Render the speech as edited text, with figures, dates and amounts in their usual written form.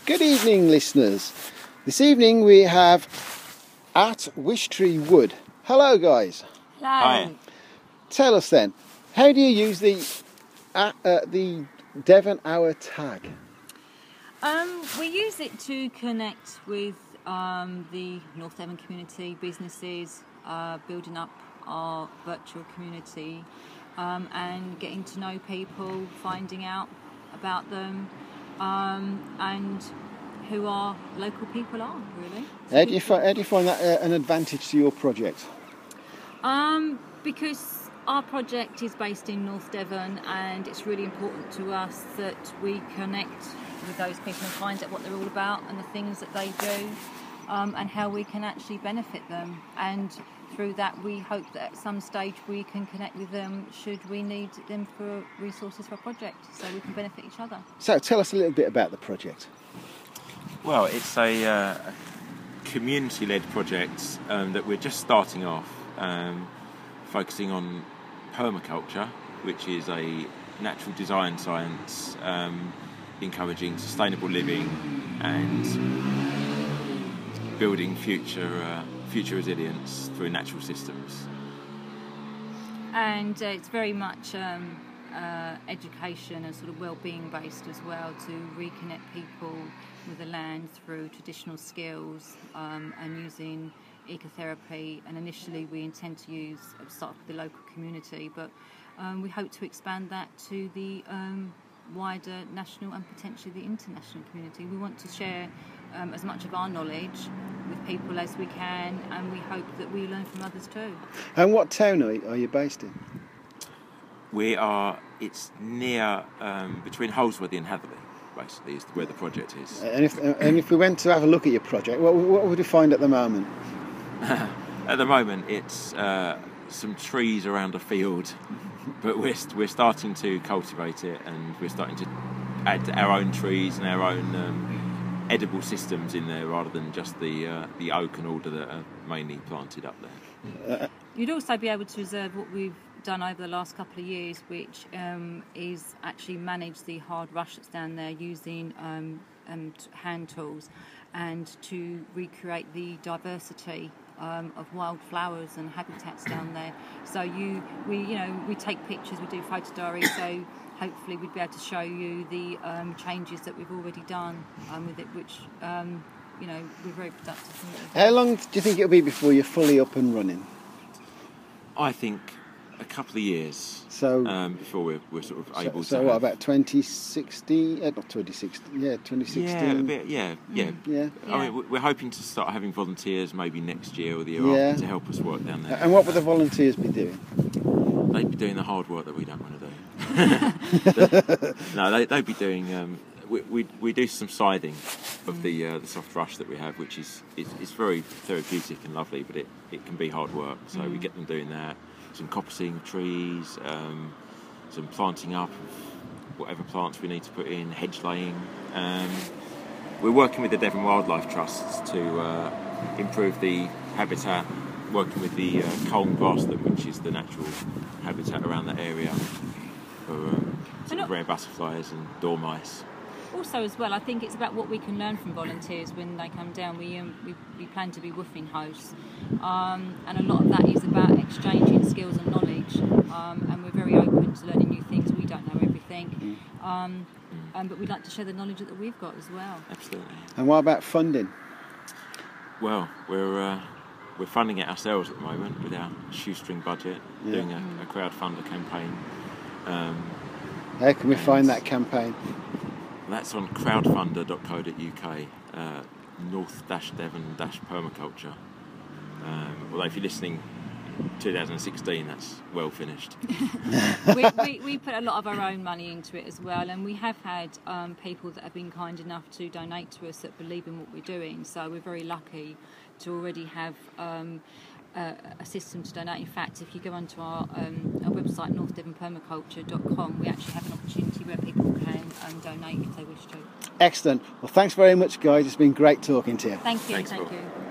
Good evening, listeners. This evening we have at Wishtree Wood. Hello, guys. Hello. Hi. Tell us then, how do you use the Devon Hour tag? We use it to connect with the North Devon community, businesses, building up our virtual community, and getting to know people, finding out about them, and who our local people are, really. How do you find that an advantage to your project? Because our project is based in North Devon, and it's really important to us that we connect with those people and find out what they're all about and the things that they do, and how we can actually benefit them. And through that, we hope that at some stage we can connect with them should we need them for resources for a project, so we can benefit each other. So tell us a little bit about the project. Well, it's a community-led project that we're just starting off, focusing on permaculture, which is a natural design science encouraging sustainable living and building future resilience through natural systems. And it's very much education and sort of well-being based as well, to reconnect people with the land through traditional skills, and using ecotherapy. And initially we intend to start with the local community, but we hope to expand that to the wider national and potentially the international community. We want to share as much of our knowledge with people as we can, and we hope that we learn from others too. And what town are you based in? It's near, between Holsworthy and Hatherley, basically, is where the project is. And if we went to have a look at your project, what would we find at the moment? At the moment, it's some trees around a field, but we're starting to cultivate it, and we're starting to add our own trees and our own edible systems in there, rather than just the oak and alder that are mainly planted up there. You'd also be able to observe what we've done over the last couple of years, which is actually manage the hard rush that's down there using hand tools, and to recreate the diversity of wildflowers and habitats down there. So we take pictures, we do photo diaries, so hopefully we'd be able to show you the changes that we've already done with it, which we're very productive. How long do you think it'll be before you're fully up and running? I think a couple of years. So before we're sort of able to. So what about 2016? Not 2016. Yeah, 2016. Yeah, a bit. Yeah. Yeah. I mean, we're hoping to start having volunteers maybe next year or the year after to help us work down there. And what would the volunteers be doing? They'd be doing the hard work that we don't want to do. No, they'd be doing. We do some siding of the soft rush that we have, which is very therapeutic and lovely, but it can be hard work. So we get them doing that. Some coppicing of trees, some planting up of whatever plants we need to put in, hedge laying. We're working with the Devon Wildlife Trust to improve the habitat, working with the culm grassland, which is the natural habitat around that area for sort of rare butterflies and dormice. Also, as well, I think it's about what we can learn from volunteers when they come down. We plan to be woofing hosts, and a lot of that is about exchanging skills and knowledge, and we're very open to learning new things. We don't know everything, but we'd like to share the knowledge that we've got as well. Absolutely. And what about funding? Well, we're funding it ourselves at the moment with our shoestring budget, doing a crowdfunder campaign. How can we find that campaign? That's on crowdfunder.co.uk, North-Devon-Permaculture. Although if you're listening 2016, that's well finished. we put a lot of our own money into it as well, and we have had people that have been kind enough to donate to us that believe in what we're doing, so we're very lucky to already have a system to donate. In fact, if you go onto our website, northdevonpermaculture.com, we actually have an opportunity where people can donate if they wish to. Excellent. Well, thanks very much, guys. It's been great talking to you. Thank you. Thanks, Thank Paul. you.